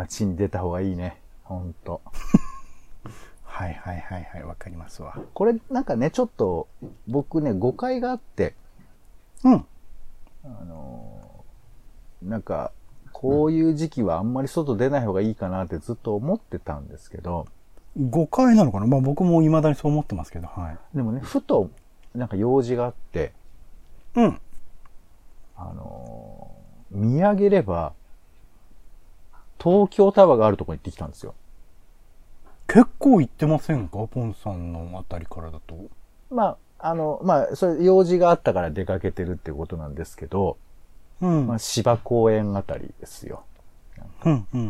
街に出た方がいいね。ほんと。 はいはいはいはい、わかりますわ。 これなんかね、ちょっと僕ね、誤解があって、 うん。 なんか、こういう時期はあんまり外出ない方がいいかなってずっと思ってたんですけど。 誤解なのかな。まあ僕も未だにそう思ってますけど、はい。 でもね、ふと、なんか用事があって、 うん。 見上げれば、東京タワーがあるところに行ってきたんですよ。 結構行ってませんか、ポンさんのあたりからだと。 まあ、それ用事があったから出かけてるっていうことなんですけど、 うん。 まあ、芝公園あたりですよ。 うんうん。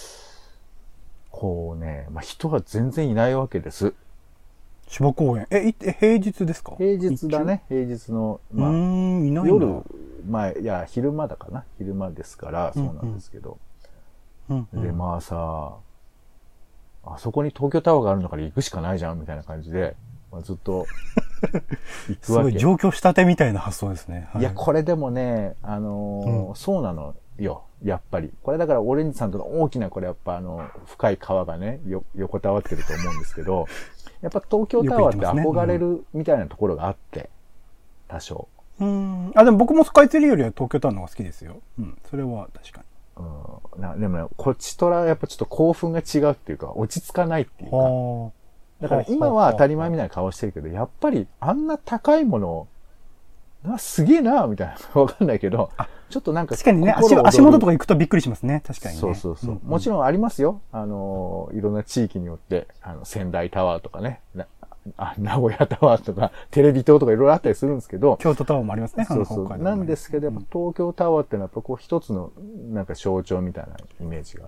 こうね、まあ、人が全然いないわけです。 芝公園。平日ですか？ 平日だね。平日の、まあ、 いないんだ。 夜、まあ、いや、昼間だかな。昼間ですから、そうなんですけど。 うんうん、 で、まあさ、あそこに東京タワーがあるんだから行くしかないじゃん、みたいな感じで、まあ、ずっと行くわけ。 すごい上京したてみたいな発想ですね。はい、 いや、これでもね、そうなのよ。やっぱり。これだから、オレンジさんとの大きな、これやっぱ深い川がね、横たわってると思うんですけど、やっぱ東京タワーって憧れるみたいなところがあって、多少。 でも僕もスカイツリーよりは東京タワーの方が好きですよ。うん、それは確かに。 でもね、こっちとらやっぱちょっと興奮が違うっていうか、落ち着かないっていうか。だから今は当たり前みたいな顔してるけど、やっぱりあんな高いものすげえなみたいな。わかんないけど、ちょっとなんか。 確かにね、足元とか行くとびっくりしますね。確かにね。 そうそうそう。もちろんありますよ。いろんな地域によって、仙台タワーとかね、名古屋タワーとか、テレビ塔とかいろいろあったりするんですけど。 京都タワーもありますね。 そうそう。なんですけど、やっぱ東京タワーってのはやっぱこう一つのなんか象徴みたいなイメージがあって。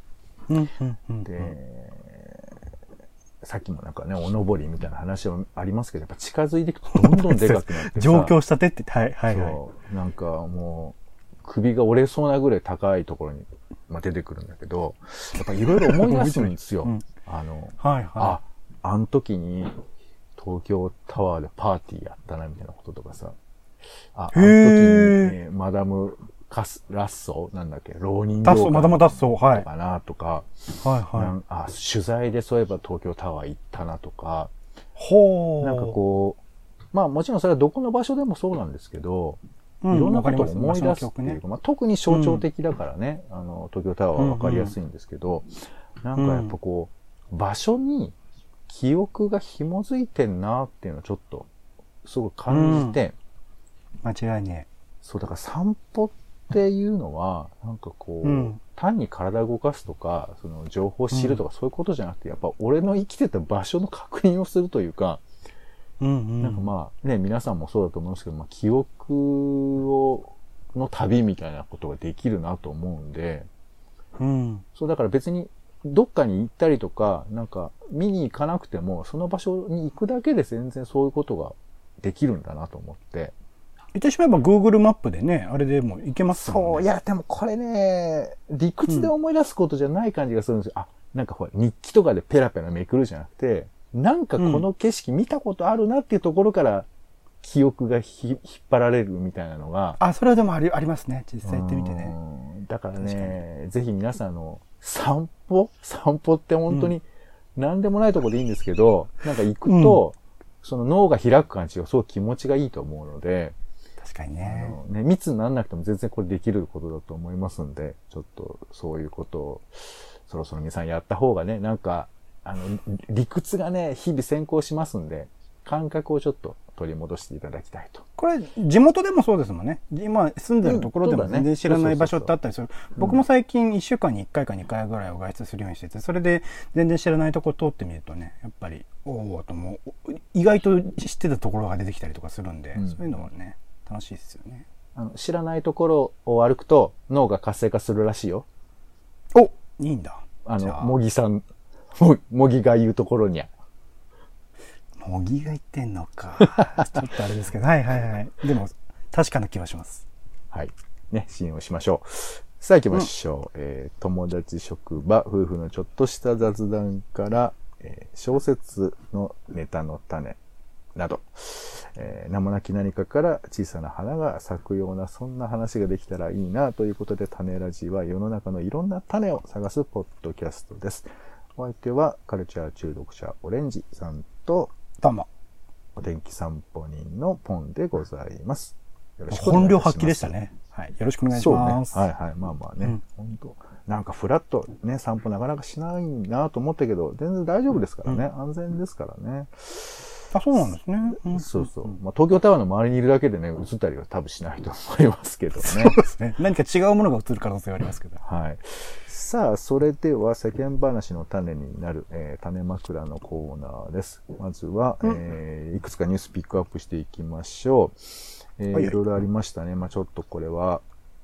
で、さっきもなんかね、おのぼりみたいな話はありますけど、やっぱ近づいていくとどんどんでかくなってさ。 上京したてって、はいはいはい。 そう。なんかもう、首が折れそうなぐらい高いところに、出てくるんだけど、やっぱいろいろ思い出すんですよ。 はいはい。 あの時に東京タワーでパーティーやったなみたいなこととかさ。あの時に、マダムラッソなんだっけ、浪人業界マダムダッソー、はい。 かなとか、 はいはい。 取材でそういえば東京タワー行ったなとか、 なんかこう、まあもちろんそれはどこの場所でもそうなんですけど、いろんなことを思い出すっていうか、特に象徴的だからね、東京タワーはわかりやすいんですけど、なんかやっぱこう、場所に記憶が紐づいてんなっていうのをちょっと、すごい感じて、 間違いね。 そう、だから散歩っていうのは、なんかこう、単に体を動かすとか、その情報を知るとかそういうことじゃなくて、やっぱ俺の生きてた場所の確認をするというか、なんかまあね、皆さんもそうだと思うんですけど、記憶の旅みたいなことができるなと思うんで、そうだから別にどっかに行ったりとか、なんか見に行かなくても、その場所に行くだけで全然そういうことができるんだなと思って。 言ってしまえば Google マップでね、あれでも行けますもんね。 そう、いや、でもこれね、理屈で思い出すことじゃない感じがするんですよ。なんかほら、日記とかでペラペラめくるじゃなくて、なんかこの景色見たことあるなっていうところから記憶が引っ張られるみたいなのが。 それはでもありますね。実際行ってみてね。 だからね、ぜひ皆さん散歩って本当に何でもないところでいいんですけど、なんか行くと、その脳が開く感じがすごく気持ちがいいと思うので、 確かにね。 密にならなくても全然これできることだと思いますんで、ちょっとそういうことをそろそろ皆さんやった方がね、なんか、理屈がね、日々先行しますんで、感覚をちょっと取り戻していただきたいと。 これ、地元でもそうですもんね。今住んでるところでも全然知らない場所ってあったりする。僕も最近1週間に1回か2回ぐらいを外出するようにしてて、それで全然知らないところ通ってみるとね、やっぱり、とも意外と知ってたところが出てきたりとかするんで、そういうのもね、楽しいですよね。 知らないところを歩くと脳が活性化するらしいよ。 いいんだ。 茂木さん、茂木が言うところにゃ。 茂木が言ってんのか。ちょっとあれですけど。はいはいはい。でも、確かな気はします。 はい。ね、信用しましょう。さあ行きましょう。友達、職場、夫婦のちょっとした雑談から、小説のネタの種など、 名もなき何かから小さな花が咲くような、そんな話ができたらいいなということで、種ラジは世の中のいろんな種を探すポッドキャストです。お相手はカルチャー中毒者オレンジさんと、 どうも。 お天気散歩人のポンでございます。 よろしくお願いします。本領発揮でしたね。はい。よろしくお願いします。 そうね。はいはい。まあまあね。本当なんかフラッとね、散歩なかなかしないなと思ったけど、全然大丈夫ですからね。安全ですからね。 あ、そうなんですね。 そうそう。まあ、東京タワーの周りにいるだけでね、映ったりは多分しないと思いますけどね。 そうですね。何か違うものが映る可能性はありますけど。 はい。さあ、それでは世間話の種になる、種枕のコーナーです。まずは、いくつかニュースピックアップしていきましょう。いろいろありましたね。まあちょっとこれは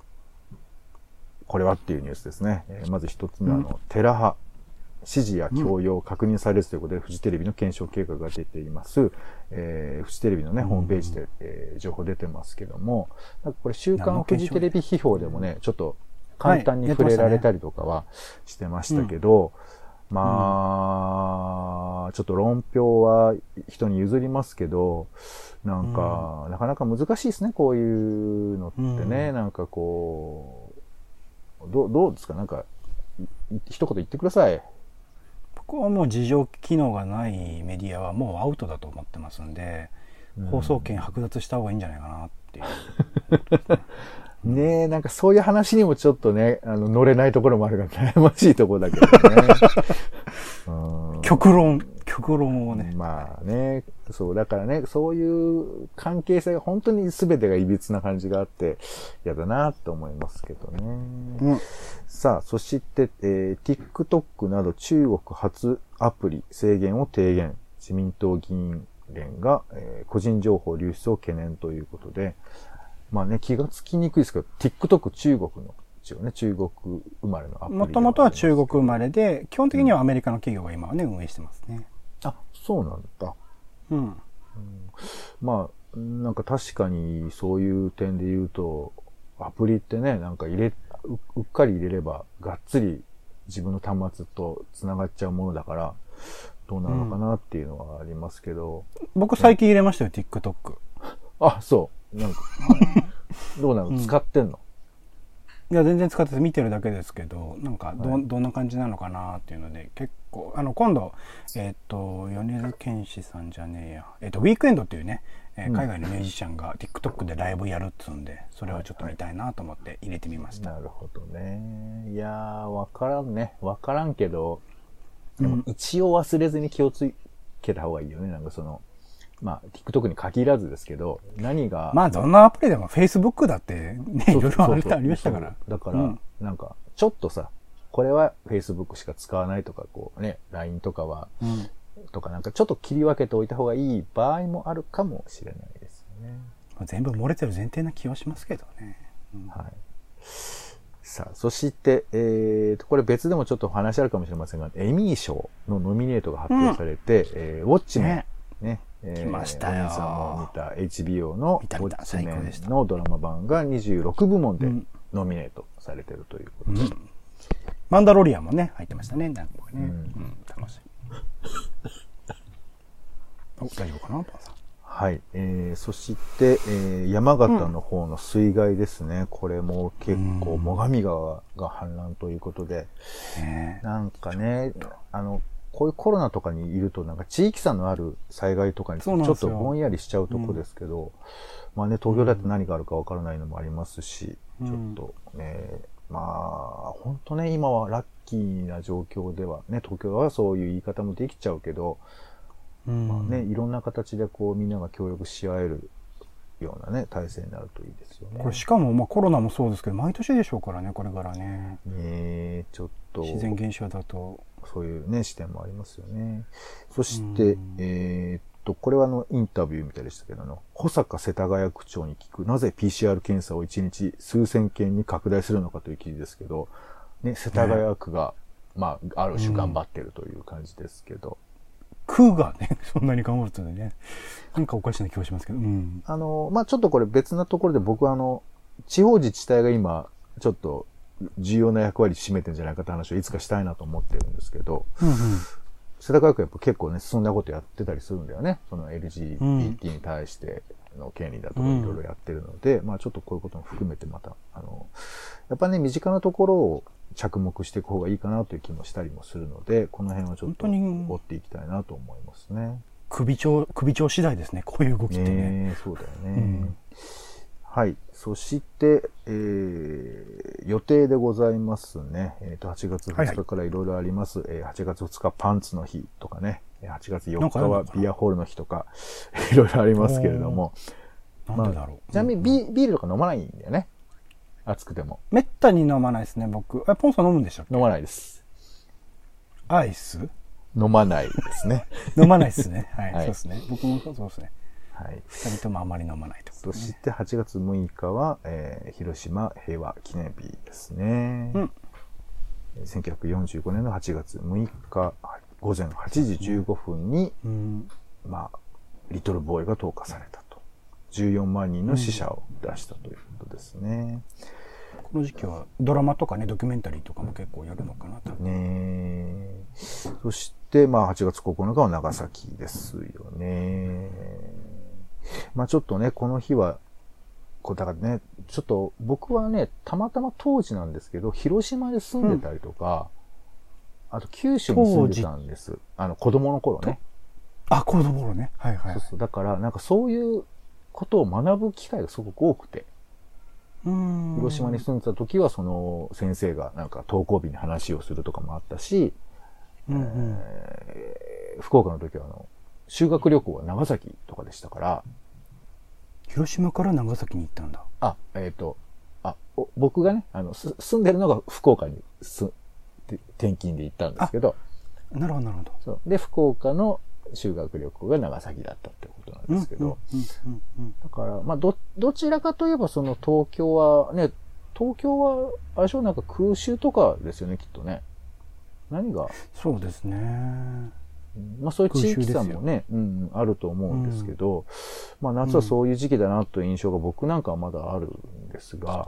っていうニュースですね。まず一つ目は、テラハ。指示や強要確認されずということで、フジテレビの検証計画が出ています。フジテレビのね、ホームページで、情報出てますけども、なんかこれ週刊フジテレビ批評でもね、ちょっと簡単に触れられたりとかはしてましたけど、まあ、ちょっと論評は人に譲りますけど、なんか、なかなか難しいですね、こういうのってね。なんかこう、どうですか？なんか、一言言ってください。 僕はもう自浄機能がないメディアはもうアウトだと思ってますんで、放送権剥奪した方がいいんじゃないかなっていう。 ねえ、なんかそういう話にもちょっとね、乗れないところもあるから悩ましいところだけどね。 極論をね。 まあね、そう、だからね、そういう関係性が本当に全てが歪な感じがあって、嫌だなと思いますけどね。さあ、そして、TikTok など中国発アプリ制限を提言。自民党議員連が、個人情報流出を懸念ということで、まあね、気がつきにくいですけど、TikTok 中国の、一応ね、中国生まれのアプリ。 もともとは中国生まれで、基本的にはアメリカの企業が今はね、運営してますね。 あ、そうなんだ。まあ、なんか確かにそういう点で言うと、アプリってね、なんかうっかり入れれば、がっつり自分の端末と繋がっちゃうものだから、どうなのかなっていうのはありますけど。 僕最近入れましたよ、TikTok。 あ、そう。なんか、どうなの？使ってんの？ いや、全然使ってて見てるだけですけど、なんかどんな感じなのかなっていうので、結構、今度、米津玄師さんじゃねえや、ウィークエンドっていうね、海外のミュージシャンが TikTok でライブやるっつうんで、それをちょっと見たいなと思って入れてみました。 なるほどね。いやー、わからんね。わからんけど、でも一応忘れずに気をつけた方がいいよね。なんかまあ、TikTok に限らずですけど、何が。 まあ、どんなアプリでも Facebook だってね、いろいろありましたから。 だから、なんか、ちょっとさ、これは Facebook しか使わないとか、こうね、LINE とかは、とかなんかちょっと切り分けておいた方がいい場合もあるかもしれないですよね。 全部漏れてる前提な気はしますけどね。 はい。さあ、そして、これ別でもちょっと話あるかもしれませんが、エミー賞のノミネートが発表されて、ウォッチメン、ね。 来ましたよ。 お兄さんも見た HBO のウォッチメンのドラマ版が26部門でノミネートされているということで、 マンダロリアンもね、入ってましたね。なんかね。楽しい。大丈夫かな、パンさん。 はい。そして、山形の方の水害ですね。これも結構、最上川が氾濫ということで、なんかね、こういうコロナとかにいると、なんか地域差のある災害とかにちょっとぼんやりしちゃうとこですけど、まあね、東京だって何があるかわからないのもありますし、ちょっとね、まあ、本当ね、今はラッキーな状況ではね、東京はそういう言い方もできちゃうけど、まあね、いろんな形でこうみんなが協力し合えるようなね、体制になるといいですよね。 これしかもまあコロナもそうですけど、毎年でしょうからね、これからね。 ちょっと。 自然現象だと。 そういうね、視点もありますよね。そして、これはインタビューみたいでしたけど、保坂世田谷区長に聞く、なぜ PCR 検査を1日数千件に拡大するのかという記事ですけど、ね、世田谷区が、まあ、ある種頑張ってるという感じですけど。 区がね、そんなに頑張るとね、なんかおかしな気がしますけど。 まあ、ちょっとこれ別なところで僕は地方自治体が今、ちょっと重要な役割占めてるんじゃないかって話をいつかしたいなと思ってるんですけど、 世田谷区やっぱ結構ね、進んだことやってたりするんだよね。その LGBT に対しての権利だとかいろいろやってるので、まあちょっとこういうことも含めてまた、やっぱね、身近なところを着目していく方がいいかなという気もしたりもするので、この辺はちょっと追っていきたいなと思いますね。 首長次第ですね、こういう動きってね。 そうだよね。はい。そして、予定でございますね。8月2日からいろいろあります。8月2日パンツの日とかね。8月4日はビアホールの日とか、いろいろありますけれども。 なんでだろう。 ちなみにビールとか飲まないんだよね。暑くても。 めったに飲まないですね、僕。ポンさん飲むんでしたっけ？ 飲まないです。 アイス？ 飲まないですね。 飲まないですね。はい。そうですね。僕もそうですね。 はい。 二人ともあまり飲まないと、ね。 そして8月6日は、広島平和記念日ですね。1945年の8月6日、午前8時15分に、まあ、リトルボーイが投下されたと。14万人の死者を出したということですね。 この時期はドラマとかね、ドキュメンタリーとかも結構やるのかなと。 ね。そして、まあ8月9日は長崎ですよね。まあちょっとね、この日は、だからね、ちょっと僕はね、たまたま当時なんですけど、広島で住んでたりとか、あと九州に住んでたんです。子供の頃ね。 子供の頃ね。はいはい。 そうそう。だから、なんかそういうことを学ぶ機会がすごく多くて。広島に住んでた時は、その先生がなんか登校日に話をするとかもあったし、福岡の時は修学旅行は長崎とかでしたから。 広島から長崎に行ったんだ。 僕がね、住んでるのが福岡に転勤で行ったんですけど。 なるほど、なるほど。 そう。で、福岡の修学旅行が長崎だったってことなんですけど。だから、まあ、どちらかといえば、その東京は、あれでしょ、なんか空襲とかですよね、きっとね。何が。 そうですね。 まあそういう地域差もね、あると思うんですけど、まあ夏はそういう時期だなという印象が僕なんかはまだあるんですが、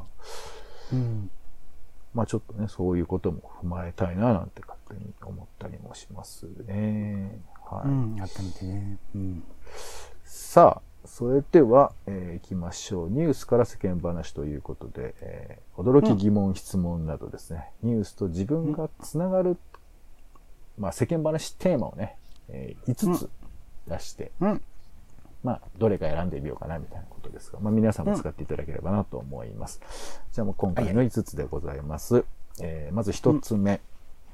まあちょっとね、そういうことも踏まえたいななんて勝手に思ったりもしますね。はい。 やってみてね。 さあ、それでは、行きましょう。ニュースから世間話ということで、驚き疑問、質問などですね、ニュースと自分がつながる、まあ世間話テーマをね、5つ出して、まあどれか選んでみようかなみたいなことですが、まあ皆さんも使っていただければなと思います。じゃあもう今回の5つでございます。まず1つ目、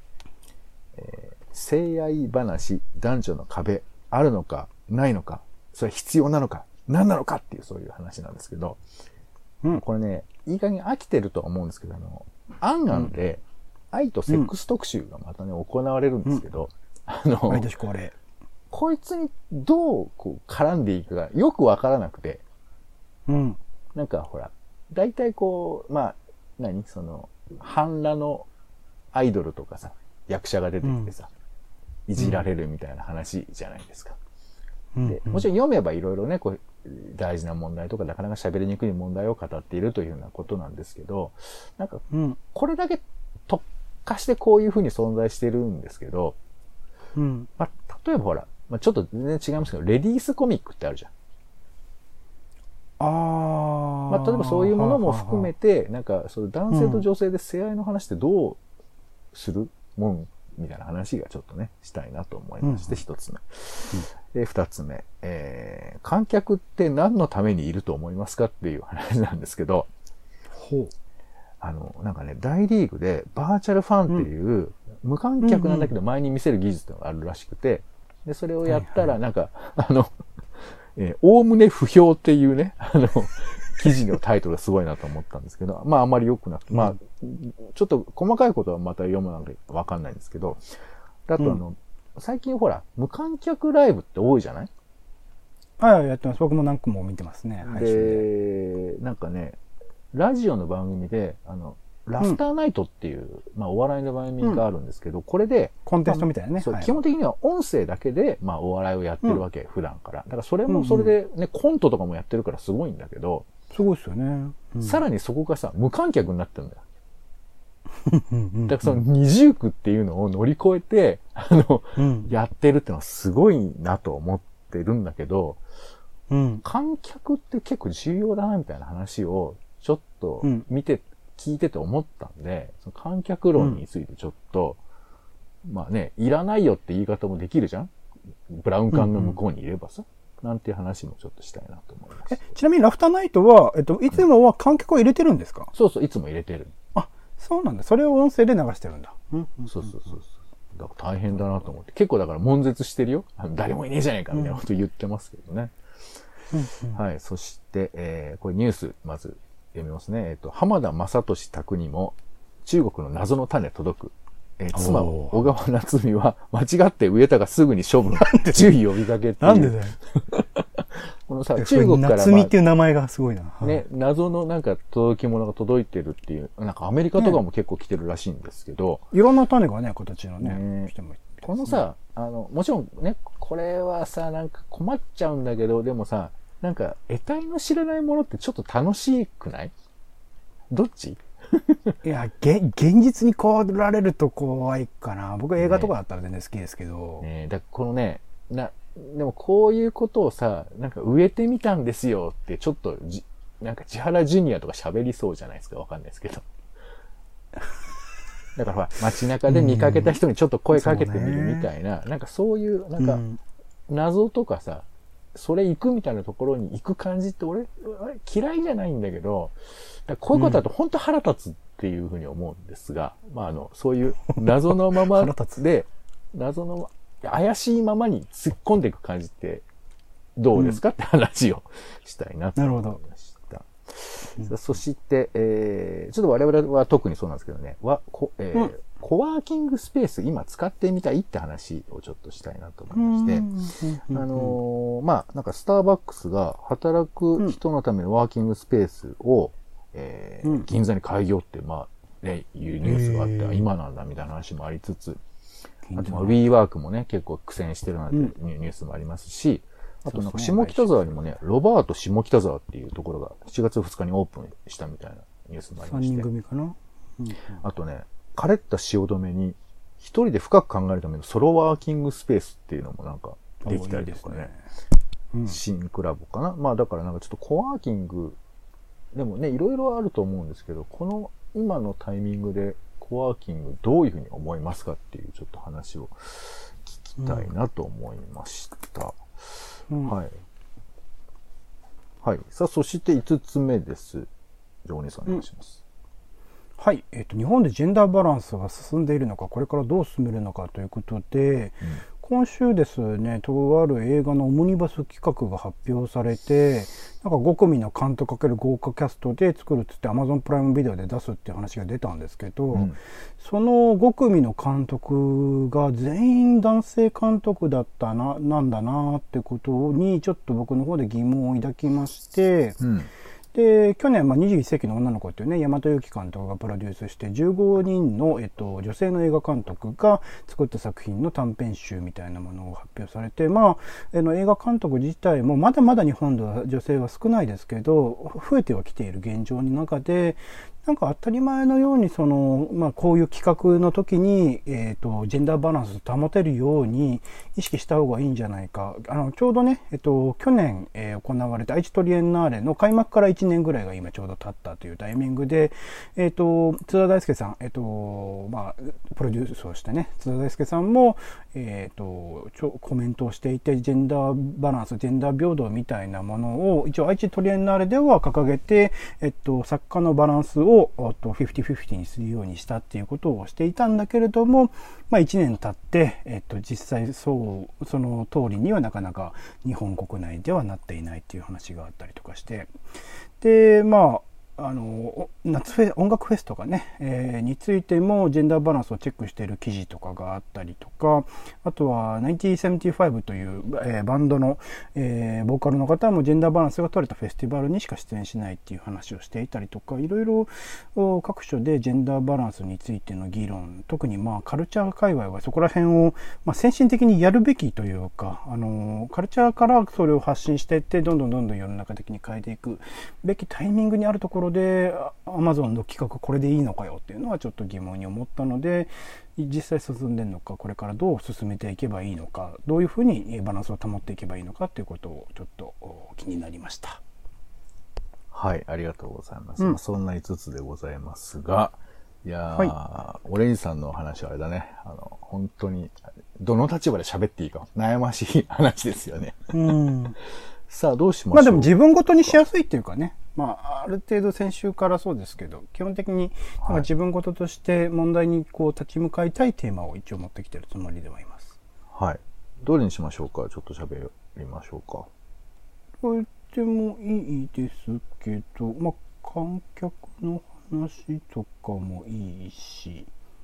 性愛話、男女の壁、あるのかないのか、それは必要なのか何なのかっていうそういう話なんですけど、これね、いい加減飽きてるとは思うんですけど、アンアンで愛とセックス特集がまたね、行われるんですけど、 毎年恒例。 こいつにどうこう絡んでいくかよくわからなくて、なんかほら、大体こう、まあ、半裸のアイドルとかさ、役者が出てきてさ、いじられるみたいな話じゃないですか。でもちろん読めばいろいろね、こう大事な問題とかなかなか喋りにくい問題を語っているというようなことなんですけど、なんか、これだけ特化してこういうふうに存在してるんですけど、まあ、例えばほら、まあ、ちょっと全然違いますけど、レディースコミックってあるじゃん。まあ、例えばそういうものも含めて、なんか、その男性と女性で性愛の話ってどうするもんみたいな話がちょっとね、したいなと思いまして、一つ目。二つ目、観客って何のためにいると思いますかっていう話なんですけど、なんかね、大リーグでバーチャルファンっていう、無観客なんだけど前に見せる技術があるらしくて、で、それをやったら、なんか、おおむね不評っていうね、記事のタイトルがすごいなと思ったんですけど、まああまり良くなくて、まあ、ちょっと細かいことはまた読むのでわかんないんですけど、あと最近ほら、無観客ライブって多いじゃない？ はい、やってます。僕も何個も見てますね。 で、なんかね、ラジオの番組で、ラフターナイトっていう、まあお笑いの番組があるんですけど、これで、 コンテストみたいなね。 そう、基本的には音声だけで、まあお笑いをやってるわけ、普段から。だからそれもそれでね、コントとかもやってるからすごいんだけど、 すごいですよね。 さらにそこがさ、無観客になってるんだよ。 だからその二重苦っていうのを乗り越えて、やってるってのはすごいなと思ってるんだけど、観客って結構重要だなみたいな話をちょっと聞いてて思ったんで、その観客論についてちょっと、まあね、いらないよって言い方もできるじゃん？ブラウン管の向こうにいればさ。なんていう話もちょっとしたいなと思います。 ちなみにラフターナイトは、いつもは観客を入れてるんですか？ そうそう、いつも入れてる。 あ、そうなんだ。それを音声で流してるんだ。 そう。だから大変だなと思って。結構だから悶絶してるよ。誰もいねえじゃねえかみたいなこと言ってますけどね。はい。そして、これニュース、まず読みますね。浜田雅俊宅にも中国の謎の種届く。妻、小川夏美は間違って植えたがすぐに処分。注意呼びかけっていう。 なんでだよ。 このさ、中国から、 夏美っていう名前がすごいな。 ね、謎のなんか届き物が届いてるっていう、なんかアメリカとかも結構来てるらしいんですけど。 いろんな種がね、形のね、来てもこのさ、もちろんね、これはさ、なんか困っちゃうんだけど、でもさ、なんか得体の知らないものってちょっと楽しくない？どっち？ いや、現実にこうられると怖いかな。僕は映画とかだったら全然好きですけど。 だこのね、でもこういうことをさ、なんか植えてみたんですよってちょっとなんか千原ジュニアとか喋りそうじゃないですか。わかんないですけど。だからほら、街中で見かけた人にちょっと声かけてみるみたいな、なんかそういう、なんか、謎とかさ、それ行くみたいなところに行く感じって俺嫌いじゃないんだけど、こういうことだと本当腹立つっていうふうに思うんですが、まあそういう謎のままで、怪しいままに突っ込んでいく感じってどうですかって話をしたいなと思いました。そして、ちょっと我々は特にそうなんですけどね、コワーキングスペース今使ってみたいって話をちょっとしたいなと思いまして、まあなんかスターバックスが働く人のためのワーキングスペースを、銀座に開業って、まあね、いうニュースがあって、今なんだみたいな話もありつつ、あとWeWork もね、結構苦戦してるなんてニュースもありますし、あとなんか下北沢にもね、ロバート下北沢っていうところが7月2日にオープンしたみたいなニュースもありまして。 3人組かな、 あとね、枯れた汐留に一人で深く考えるためのソロワーキングスペースっていうのもなんかできたりとかね。新クラブかな。まあだからなんかちょっとコワーキング、でもね、いろいろあると思うんですけど、この今のタイミングでコワーキングどういうふうに思いますかっていうちょっと話を聞きたいなと思いました。はい。はい。さあ、そして5つ目です。ジョーニーさんお願いします。 はい。日本でジェンダーバランスが進んでいるのか、これからどう進めるのかということで、今週ですね、とある映画のオムニバス企画が発表されて、なんか5組の監督×豪華キャストで作るっつって Amazon プライムビデオで出すっていう話が出たんですけど、その5組の監督が全員男性監督だったなんだなってことにちょっと僕の方で疑問を抱きまして、で去年、21世紀の女の子っていうね、大和由紀監督がプロデュースして15人の、女性の映画監督が作った作品の短編集みたいなものを発表されて、映画監督自体もまだまだ日本では女性は少ないですけど、増えてはきている現状の中で、なんか当たり前のようにこういう企画の時に、ジェンダーバランスを保てるように意識した方がいいんじゃないか。ちょうどね、去年、行われた愛知トリエンナーレの開幕から1年ぐらいが今ちょうど経ったというタイミングで、津田大介さん、プロデュースをしてね、津田大介さんも、コメントをしていて、ジェンダーバランス、ジェンダー平等みたいなものを一応愛知トリエンナーレでは掲げて、作家のバランスを50-50にするようにしたっていうことをしていたんだけれども、1年経って、実際その通りにはなかなか日本国内ではなっていないっていう話があったりとかして、で音楽フェスとかね、についてもジェンダーバランスをチェックしている記事とかがあったりとか、 あとは1975という、バンドの、ボーカルの方もジェンダーバランスが取れたフェスティバルにしか出演しないっていう話をしていたりとか、いろいろ各所でジェンダーバランスについての議論、特にカルチャー界隈はそこら辺を、先進的にやるべきというか、カルチャーからそれを発信していって、どんどん世の中的に変えていくべきタイミングにあるところで、Amazon の企画これでいいのかよっていうのはちょっと疑問に思ったので、実際進んでるのか、これからどう進めていけばいいのか、どういうふうにバランスを保っていけばいいのかということをちょっと気になりました。 はい、ありがとうございます。そんな5つでございますが、いやー、オレンジさんの話はあれだね。本当に、どの立場で喋っていいか悩ましい話ですよね。さあ、どうしましょう。 でも自分ごとにしやすいっていうかね。ある程度先週からそうですけど、基本的に自分ごととして問題に立ち向かいたいテーマを一応持ってきてるつもりではいます。 はい。どれにしましょうか。ちょっと喋りましょうか。 これでもいいですけど、観客の話とかもいいし、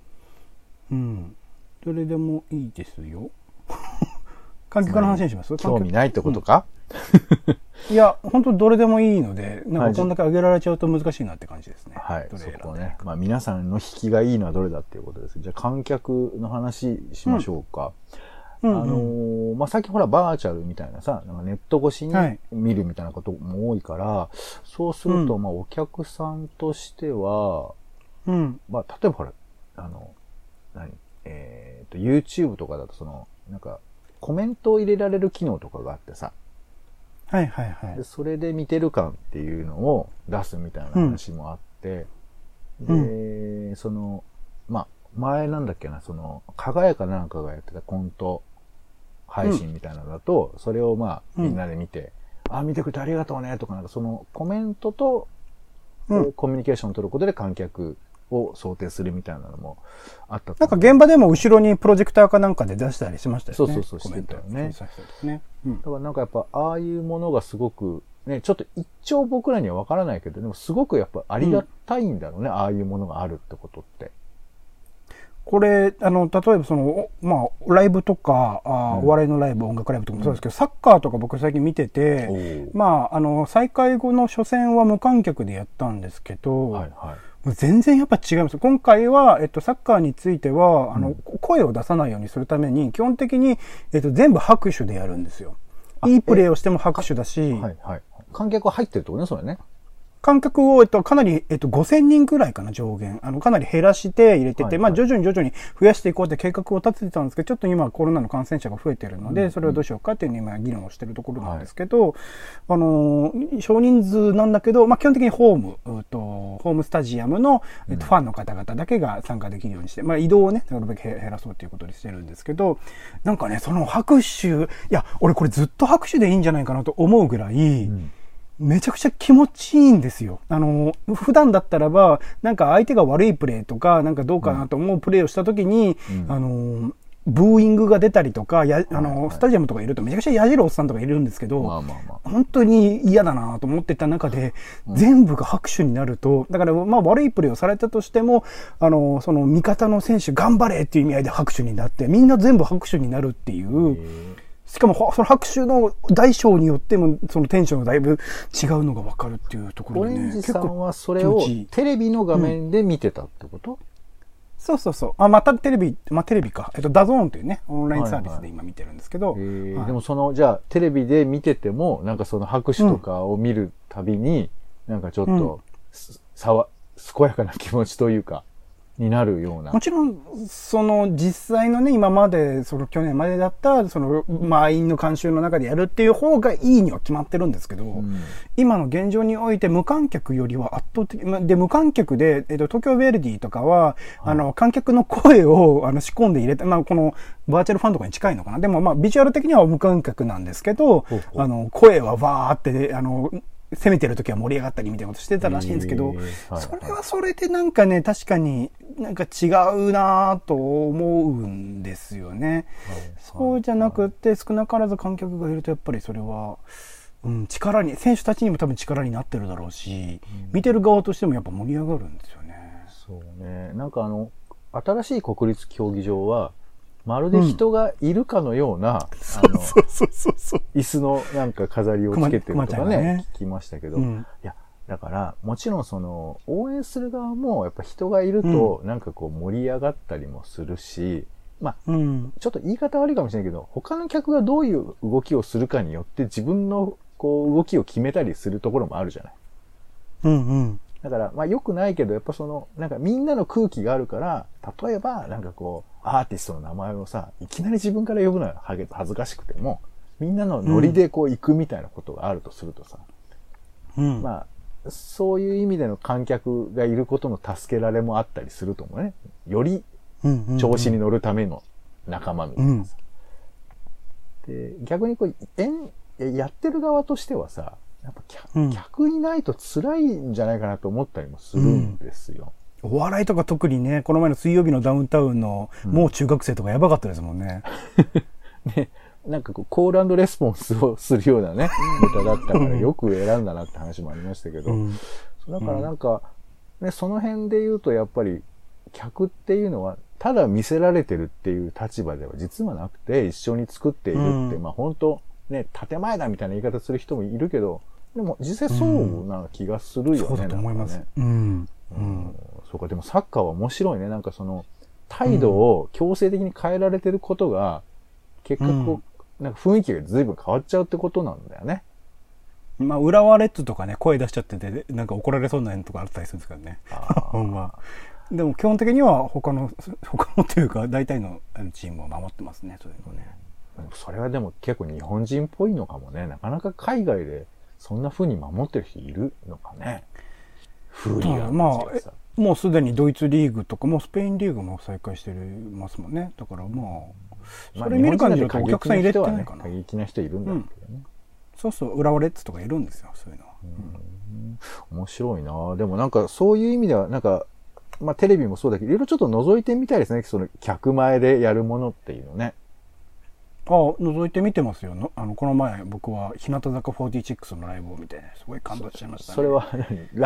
どれでもいいですよ。観客の話にします？ 興味ないってことか？ いや、本当どれでもいいので、なんかこんだけ上げられちゃうと難しいなって感じですね。 はい。そこね。皆さんの引きがいいのはどれだっていうことです。じゃあ観客の話しましょうか。最近ほらバーチャルみたいなさ、なんかネット越しに見るみたいなことも多いから、そうするとお客さんとしては、例えばほら、YouTube とかだとなんかコメントを入れられる機能とかがあってさ、でそれで見てる感っていうのを出すみたいな話もあって、で、前なんだっけな、輝かなんかがやってたコント配信みたいなのだと、それをみんなで見て、見てくれてありがとうねとか、なんかコメントと、コミュニケーションを取ることで観客を想定するみたいなのもあった。 なんか現場でも後ろにプロジェクターかなんかで出したりしましたよね。 そう、してたよね。だからなんかやっぱ、ああいうものがすごく、ね、ちょっと一応僕らにはわからないけど、でもすごくやっぱありがたいんだろうね、ああいうものがあるってことって。 これ、例えばライブとか、お笑いのライブ、音楽ライブとかもそうですけど、サッカーとか僕最近見てて、再開後の初戦は無観客でやったんですけど、全然やっぱ違います。今回は、サッカーについては、声を出さないようにするために、基本的に、全部拍手でやるんですよ。いいプレーをしても拍手だし、 観客は入ってるってことね、それね。 観客を、かなり、5000人くらいかな、上限。かなり減らして入れてて、徐々に増やしていこうって計画を立ててたんですけど、ちょっと今コロナの感染者が増えてるので、それをどうしようかっていうのを今議論をしてるところなんですけど、少人数なんだけど、基本的にホームスタジアムの、ファンの方々だけが参加できるようにして、移動をね、なるべく減らそうということにしてるんですけど、なんかね、その拍手、いや、俺これずっと拍手でいいんじゃないかなと思うぐらい、めちゃくちゃ気持ちいいんですよ。普段だったらば、なんか相手が悪いプレーとか、なんかどうかなと思うプレーをしたときに、ブーイングが出たりとか、スタジアムとかいるとめちゃくちゃやじるおっさんとかいるんですけど、本当に嫌だなと思ってた中で、全部が拍手になると、だから悪いプレーをされたとしても、その味方の選手頑張れっていう意味合いで拍手になって、みんな全部拍手になるっていう、しかもその拍手の大小によってもそのテンションがだいぶ違うのが分かるっていうところでね。 オレンジさんはそれをテレビの画面で見てたってこと？ そう。またテレビか。ダゾーンというね、オンラインサービスで今見てるんですけど。 でもじゃあテレビで見てても、なんかその拍手とかを見るたびに、なんかちょっと、健やかな気持ちというか、になるような。 もちろん、実際のね、今まで、去年までだった、満員の観衆の中でやるっていう方がいいには決まってるんですけど、今の現状において無観客よりは圧倒的、で、無観客で、東京ヴェルディとかは、観客の声を、仕込んで入れて、この、バーチャルファンとかに近いのかな。でも、ビジュアル的には無観客なんですけど、声はわーって、攻めてる時は盛り上がったりみたいなことしてたらしいんですけど、それはそれでなんかね、確かになんか違うなぁと思うんですよね。そうじゃなくて、少なからず観客がいるとやっぱりそれは、選手たちにも多分力になってるだろうし、見てる側としてもやっぱ盛り上がるんですよね。 そうね。なんか新しい国立競技場は、 まるで人がいるかのような、椅子のなんか飾りをつけてるとかね、聞きましたけど、いや、だから、もちろんその、応援する側も、やっぱ人がいると、なんかこう盛り上がったりもするし、まあ、ちょっと言い方悪いかもしれないけど、他の客がどういう動きをするかによって自分のこう動きを決めたりするところもあるじゃない。だから、まあ良くないけど、やっぱその、なんかみんなの空気があるから、例えば、なんかこう、アーティストの名前をさ、いきなり自分から呼ぶのは恥ずかしくても、みんなのノリでこう行くみたいなことがあるとするとさ、まあ、そういう意味での観客がいることの助けられもあったりすると思うね。より、調子に乗るための仲間みたいなさ。で、逆にこう、やってる側としてはさ、やっぱ客いないと辛いんじゃないかなと思ったりもするんですよ。 お笑いとか特にね、この前の水曜日のダウンタウンの、もう中学生とかやばかったですもんね。 ね、なんかこう、コール&レスポンスをするようなね、ネタだったからよく選んだなって話もありましたけど、だからなんか、ね、その辺で言うとやっぱり、客っていうのは、ただ見せられてるっていう立場では実はなくて、一緒に作っているって、まあ本当ね、建前だみたいな言い方する人もいるけど、でも実際そうな気がするよね。 そうだと思います。 そうか、でもサッカーは面白いね。なんかその、態度を強制的に変えられてることが、結果こう、なんか雰囲気が随分変わっちゃうってことなんだよね。 まあ、浦和レッズとかね、声出しちゃってて、なんか怒られそうなのとかあったりするんですからね。ほんま。でも基本的には他のというか、大体のチームを守ってますね、そういうのね。 それはでも結構日本人っぽいのかもね。なかなか海外でそんな風に守ってる人いるのかね。フーリガンまあ、もうすでにドイツリーグとか、もうスペインリーグも再開してますもんね。だからまあ、それ見る感じだとお客さん入れてないかな。 過激な人いるんだけどね。 そうそう、浦和レッズとかいるんですよ、そういうのは。 面白いな。でもなんかそういう意味では、なんか、まあテレビもそうだけど、いろいろちょっと覗いてみたいですね。その客前でやるものっていうのね。 覗いてみてますよ。この前僕は日向坂46のライブを見て、ね、すごい感動しちゃいましたね。 それは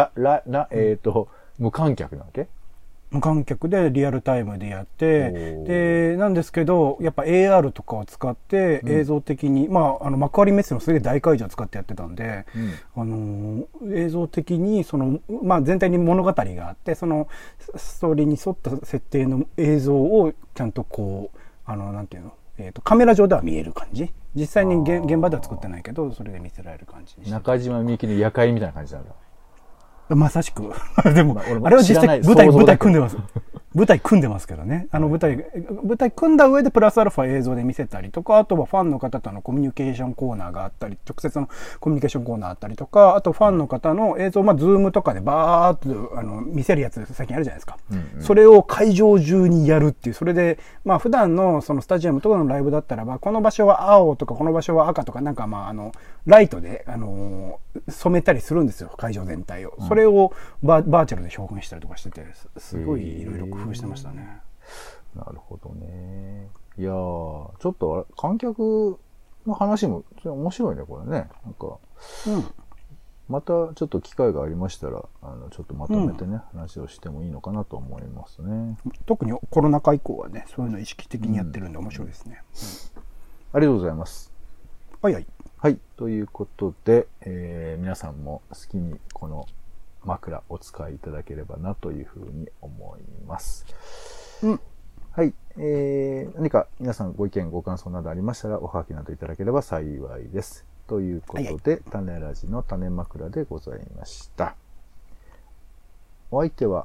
無観客なわけ？ 無観客でリアルタイムでやって、で、なんですけど、やっぱ AR とかを使って映像的に、まあ、幕張メッセのすげえ大会場を使ってやってたんで、映像的に、まあ、全体に物語があって、そのストーリーに沿った設定の映像をちゃんとこう、なんていうの？カメラ上では見える感じ。実際に現場では作ってないけど、それで見せられる感じにして。 中島みゆきの夜会みたいな感じなんだ。 まさしく。でも、あれは実際舞台組んでます。舞台組んでますけどね。舞台組んだ上でプラスアルファ映像で見せたりとか、あとはファンの方とのコミュニケーションコーナーがあったり、直接のコミュニケーションコーナーあったりとか、あとファンの方の映像、まあ、ズームとかでバーっと、見せるやつ最近あるじゃないですか。それを会場中にやるっていう、それで、まあ、普段のそのスタジアムとかのライブだったらば、この場所は青とか、この場所は赤とか、なんかまあ、ライトで、染めたりするんですよ、会場全体を。それをバーチャルで表現したりとかしてて、すごいいろいろ工夫してましたね。 なるほどね。いやー、ちょっと観客の話も面白いね、これね。なんか、またちょっと機会がありましたら、ちょっとまとめてね、話をしてもいいのかなと思いますね。 特にコロナ禍以降はね、そういうのを意識的にやってるんで面白いですね。 ありがとうございます。 はいはい。 はい。ということで、皆さんも好きにこの枕お使いいただければなというふうに思います。はい。何か皆さんご意見ご感想などありましたらおはがきなどいただければ幸いです。ということで、種ラジの種枕でございました。お相手は、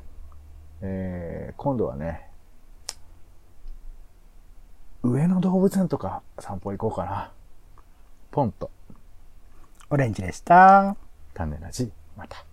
今度はね、上野動物園とか散歩行こうかな。ポンと。 オレンジでした。 種ラジ、また。